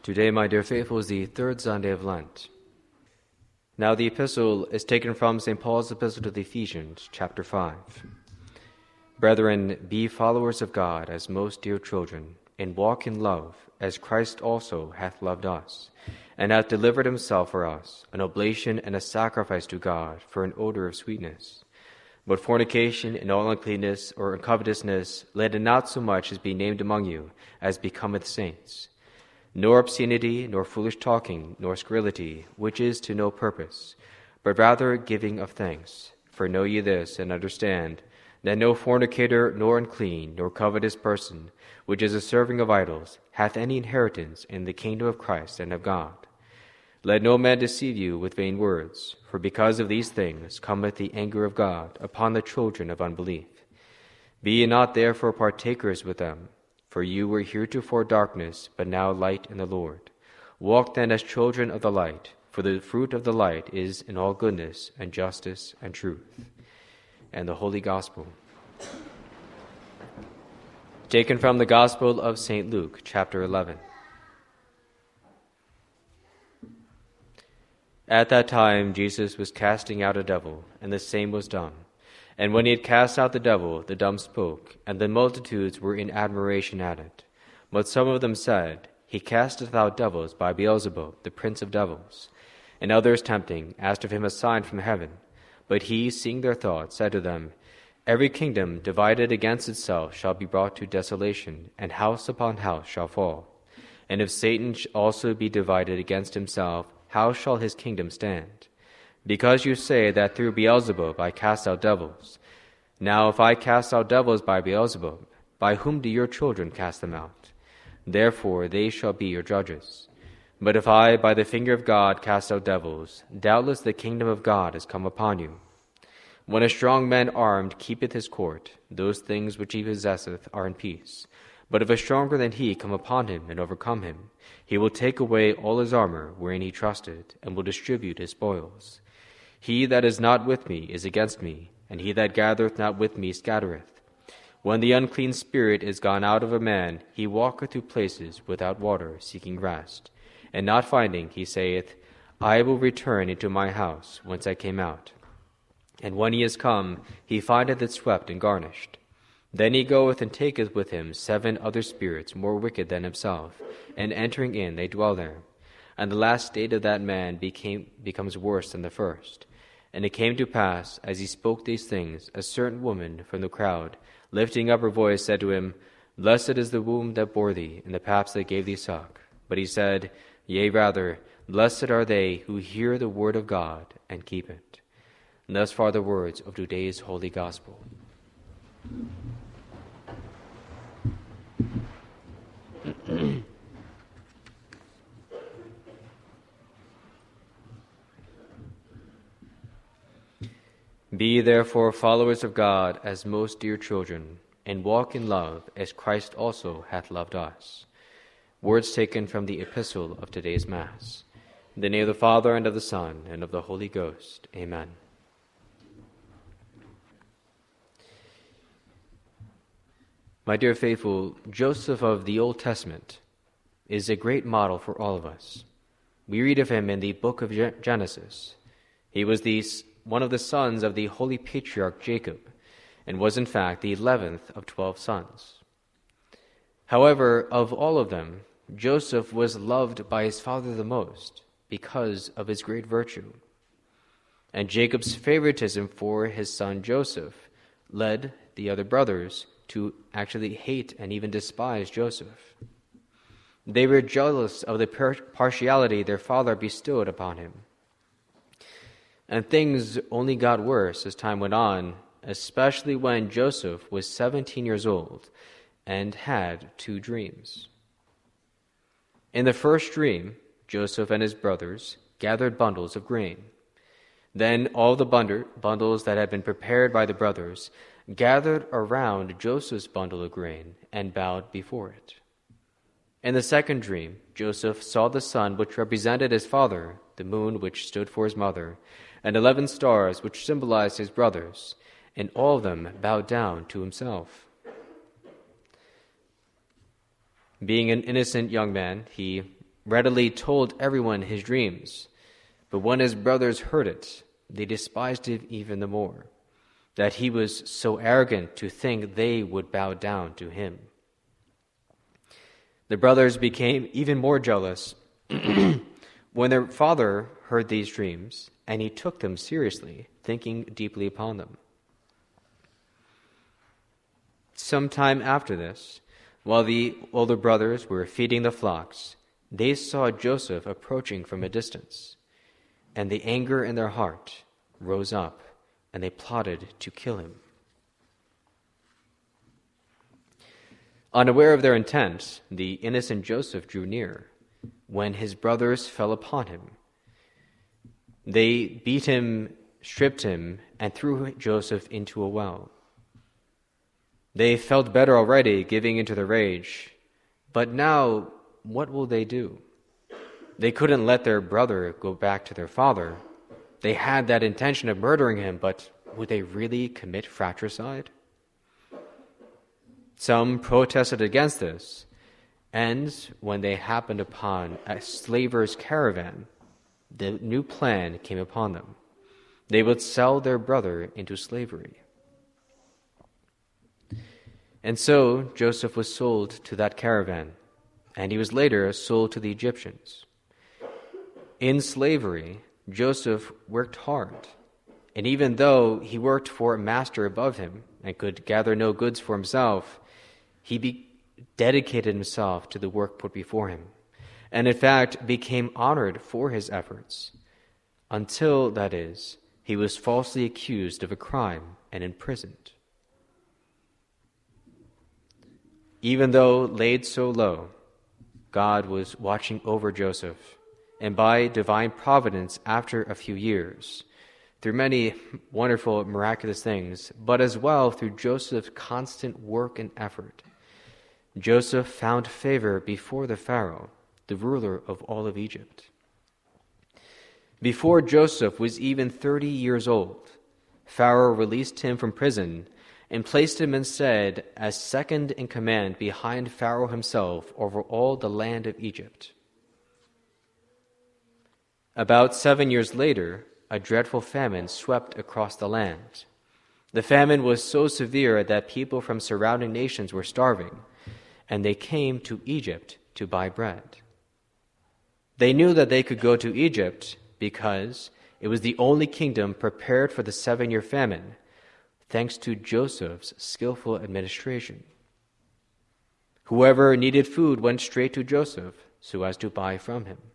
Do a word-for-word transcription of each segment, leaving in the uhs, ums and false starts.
Today, my dear faithful, is the third Sunday of Lent. Now the epistle is taken from Saint Paul's epistle to the Ephesians, chapter five. Brethren, be followers of God as most dear children, and walk in love, as Christ also hath loved us, and hath delivered himself for us, an oblation and a sacrifice to God for an odor of sweetness. But fornication and all uncleanness or covetousness, let it not so much as be named among you, as becometh saints. Nor obscenity, nor foolish talking, nor scurrility, which is to no purpose, but rather giving of thanks. For know ye this, and understand, that no fornicator, nor unclean, nor covetous person, which is a serving of idols, hath any inheritance in the kingdom of Christ and of God. Let no man deceive you with vain words, for because of these things cometh the anger of God upon the children of unbelief. Be ye not therefore partakers with them, for you were heretofore darkness, but now light in the Lord. Walk then as children of the light, for the fruit of the light is in all goodness and justice and truth. And the Holy Gospel, taken from the Gospel of Saint Luke, chapter eleven. At that time Jesus was casting out a devil, and the same was dumb. And when he had cast out the devil, the dumb spoke, and the multitudes were in admiration at it. But some of them said, He casteth out devils by Beelzebub, the prince of devils. And others, tempting, asked of him a sign from heaven. But he, seeing their thoughts, said to them, Every kingdom divided against itself shall be brought to desolation, and house upon house shall fall. And if Satan also be divided against himself, how shall his kingdom stand? Because you say that through Beelzebub I cast out devils. Now if I cast out devils by Beelzebub, by whom do your children cast them out? Therefore they shall be your judges. But if I by the finger of God cast out devils, doubtless the kingdom of God is come upon you. When a strong man armed keepeth his court, those things which he possesseth are in peace. But if a stronger than he come upon him and overcome him, he will take away all his armor wherein he trusted, and will distribute his spoils. He that is not with me is against me, and he that gathereth not with me scattereth. When the unclean spirit is gone out of a man, he walketh through places without water, seeking rest. And not finding, he saith, I will return into my house, whence I came out. And when he is come, he findeth it swept and garnished. Then he goeth and taketh with him seven other spirits more wicked than himself, and entering in they dwell there. And the last state of that man became, becomes worse than the first. And it came to pass, as he spoke these things, a certain woman from the crowd, lifting up her voice, said to him, Blessed is the womb that bore thee, and the paps that gave thee suck. But he said, Yea, rather, blessed are they who hear the word of God and keep it. And thus far the words of today's Holy Gospel. Be therefore followers of God as most dear children, and walk in love as Christ also hath loved us. Words taken from the epistle of today's Mass. In the name of the Father, and of the Son, and of the Holy Ghost. Amen. My dear faithful, Joseph of the Old Testament is a great model for all of us. We read of him in the book of Genesis. He was the one of the sons of the holy patriarch Jacob, and was in fact the eleventh of twelve sons. However, of all of them, Joseph was loved by his father the most because of his great virtue. And Jacob's favoritism for his son Joseph led the other brothers to actually hate and even despise Joseph. They were jealous of the partiality their father bestowed upon him. And things only got worse as time went on, especially when Joseph was seventeen years old and had two dreams. In the first dream, Joseph and his brothers gathered bundles of grain. Then all the bundles that had been prepared by the brothers gathered around Joseph's bundle of grain and bowed before it. In the second dream, Joseph saw the sun which represented his father, the moon which stood for his mother, and eleven stars which symbolized his brothers, and all of them bowed down to himself. Being an innocent young man, he readily told everyone his dreams. But when his brothers heard it, they despised him even the more, that he was so arrogant to think they would bow down to him. The brothers became even more jealous when their father heard these dreams, and he took them seriously, thinking deeply upon them. Some time after this, while the older brothers were feeding the flocks, they saw Joseph approaching from a distance, and the anger in their heart rose up, and they plotted to kill him. Unaware of their intent, the innocent Joseph drew near, when his brothers fell upon him. They beat him, stripped him, and threw Joseph into a well. They felt better already, giving into the rage. But now, what will they do? They couldn't let their brother go back to their father. They had that intention of murdering him, but would they really commit fratricide? Some protested against this, and when they happened upon a slaver's caravan, the new plan came upon them. They would sell their brother into slavery. And so Joseph was sold to that caravan, and he was later sold to the Egyptians. In slavery, Joseph worked hard, and even though he worked for a master above him and could gather no goods for himself, he be- dedicated himself to the work put before him, and in fact became honored for his efforts, until, that is, he was falsely accused of a crime and imprisoned. Even though laid so low, God was watching over Joseph, and by divine providence, after a few years, through many wonderful, miraculous things, but as well through Joseph's constant work and effort, Joseph found favor before the Pharaoh, the ruler of all of Egypt. Before Joseph was even thirty years old, Pharaoh released him from prison and placed him instead as second in command behind Pharaoh himself over all the land of Egypt. About seven years later, a dreadful famine swept across the land. The famine was so severe that people from surrounding nations were starving, and they came to Egypt to buy bread. They knew that they could go to Egypt because it was the only kingdom prepared for the seven-year famine, thanks to Joseph's skillful administration. Whoever needed food went straight to Joseph so as to buy from him.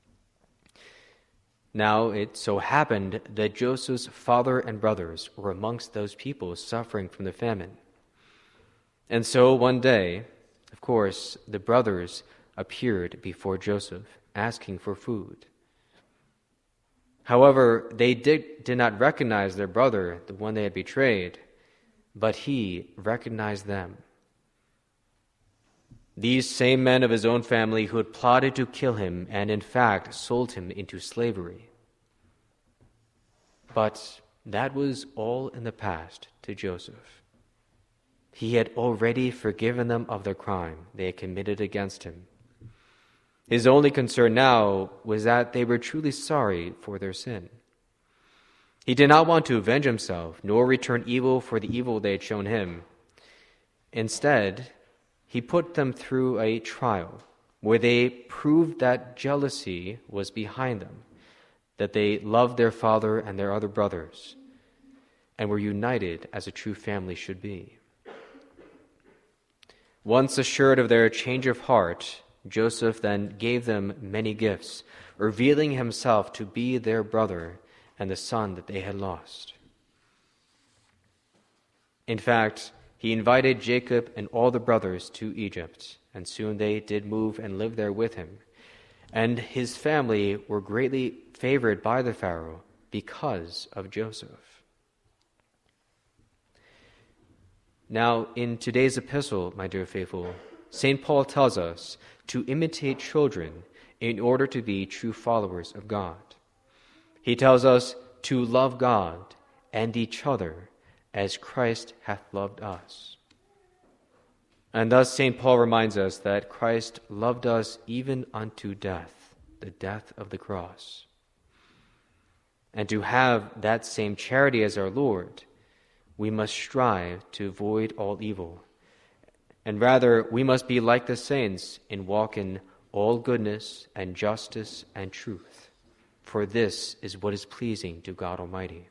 Now it so happened that Joseph's father and brothers were amongst those people suffering from the famine. And so one day, of course, the brothers appeared before Joseph, asking for food. However, they did, did not recognize their brother, the one they had betrayed, but he recognized them. These same men of his own family who had plotted to kill him and in fact sold him into slavery. But that was all in the past to Joseph. He had already forgiven them of their crime they had committed against him. His only concern now was that they were truly sorry for their sin. He did not want to avenge himself, nor return evil for the evil they had shown him. Instead, he put them through a trial where they proved that jealousy was behind them, that they loved their father and their other brothers, and were united as a true family should be. Once assured of their change of heart, Joseph then gave them many gifts, revealing himself to be their brother and the son that they had lost. In fact, he invited Jacob and all the brothers to Egypt, and soon they did move and live there with him. And his family were greatly favored by the Pharaoh because of Joseph. Now, in today's epistle, my dear faithful, Saint Paul tells us to imitate children in order to be true followers of God. He tells us to love God and each other as Christ hath loved us. And thus Saint Paul reminds us that Christ loved us even unto death, the death of the cross. And to have that same charity as our Lord, we must strive to avoid all evil. And rather, we must be like the saints and walk in all goodness and justice and truth. For this is what is pleasing to God Almighty.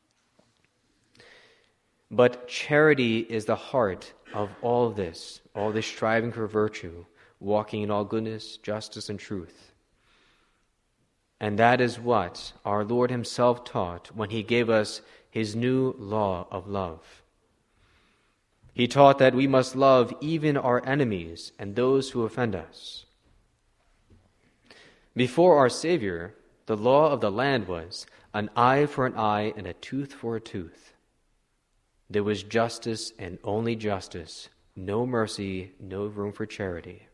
But charity is the heart of all of this, all this striving for virtue, walking in all goodness, justice, and truth. And that is what our Lord himself taught when he gave us his new law of love. He taught that we must love even our enemies and those who offend us. Before our Savior, the law of the land was an eye for an eye and a tooth for a tooth. There was justice and only justice, no mercy, no room for charity.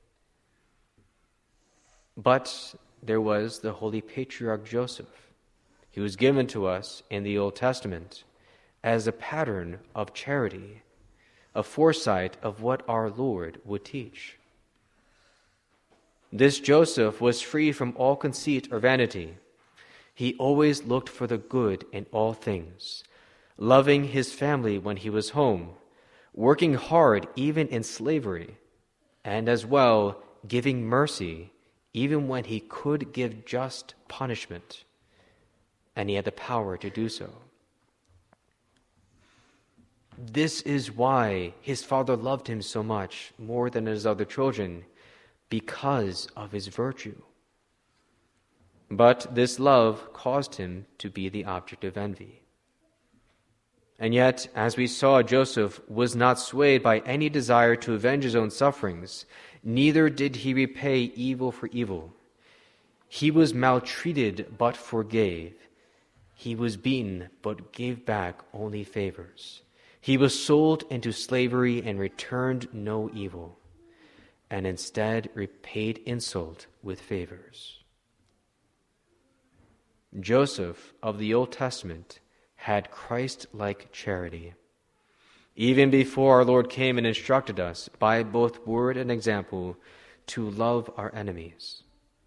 But there was the holy patriarch Joseph. He was given to us in the Old Testament as a pattern of charity, a foresight of what our Lord would teach. This Joseph was free from all conceit or vanity. He always looked for the good in all things, loving his family when he was home, working hard even in slavery, and as well giving mercy even when he could give just punishment, and he had the power to do so. This is why his father loved him so much, more than his other children, because of his virtue. But this love caused him to be the object of envy. And yet, as we saw, Joseph was not swayed by any desire to avenge his own sufferings, neither did he repay evil for evil. He was maltreated but forgave. He was beaten but gave back only favors. He was sold into slavery and returned no evil, and instead repaid insult with favors. Joseph of the Old Testament had Christ-like charity. Even before our Lord came and instructed us by both word and example to love our enemies.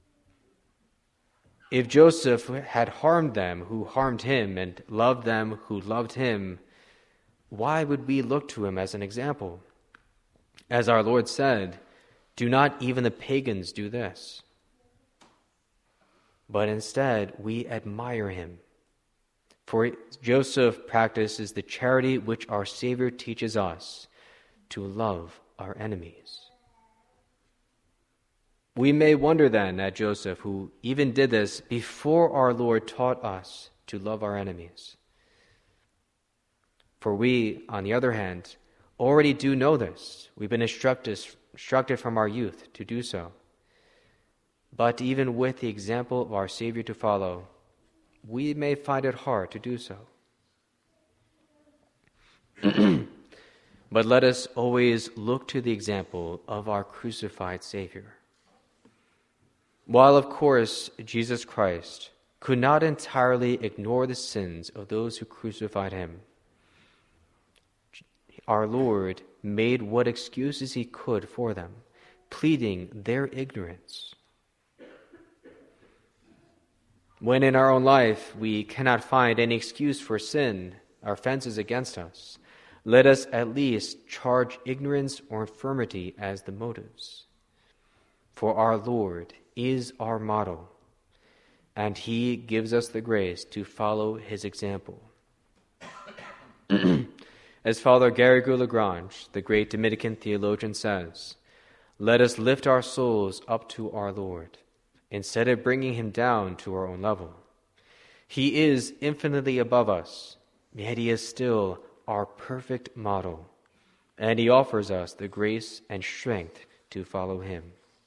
If Joseph had harmed them who harmed him and loved them who loved him, why would we look to him as an example? As our Lord said, do not even the pagans do this? But instead, we admire him. For Joseph practices the charity which our Savior teaches us, to love our enemies. We may wonder then at Joseph, who even did this before our Lord taught us to love our enemies. For we, on the other hand, already do know this. We've been instructed, instructed from our youth to do so. But even with the example of our Savior to follow, we may find it hard to do so. But let us always look to the example of our crucified Savior. While, of course, Jesus Christ could not entirely ignore the sins of those who crucified him, our Lord made what excuses he could for them, pleading their ignorance. When in our own life we cannot find any excuse for sin, our offenses against us, let us at least charge ignorance or infirmity as the motives. For our Lord is our model, and he gives us the grace to follow his example. As Father Garrigou-Lagrange, the great Dominican theologian, says, let us lift our souls up to our Lord, instead of bringing him down to our own level. He is infinitely above us, yet he is still our perfect model, and he offers us the grace and strength to follow him.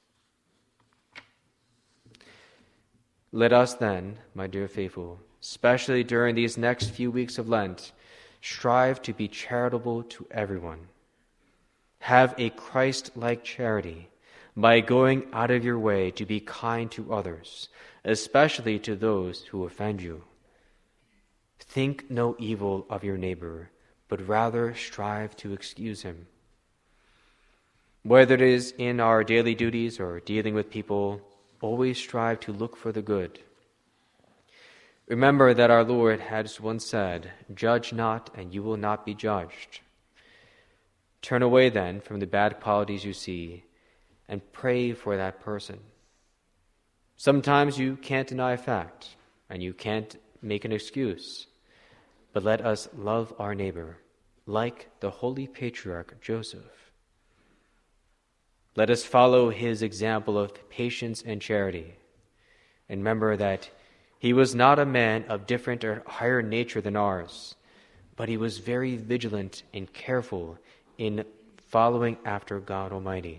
Let us then, my dear faithful, especially during these next few weeks of Lent, strive to be charitable to everyone. Have a Christ-like charity by going out of your way to be kind to others, especially to those who offend you. Think no evil of your neighbor, but rather strive to excuse him. Whether it is in our daily duties or dealing with people, always strive to look for the good. Remember that our Lord has once said, "Judge not, and you will not be judged." Turn away then from the bad qualities you see and pray for that person. Sometimes you can't deny a fact, and you can't make an excuse, but let us love our neighbor like the holy patriarch Joseph. Let us follow his example of patience and charity, and remember that he was not a man of different or higher nature than ours, but he was very vigilant and careful in following after God Almighty.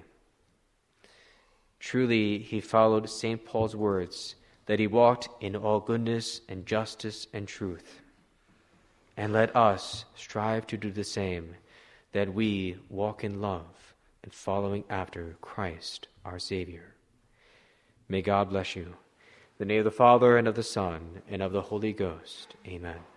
Truly, he followed Saint Paul's words that he walked in all goodness and justice and truth. And let us strive to do the same, that we walk in love and following after Christ our Savior. May God bless you. In the name of the Father, and of the Son, and of the Holy Ghost. Amen.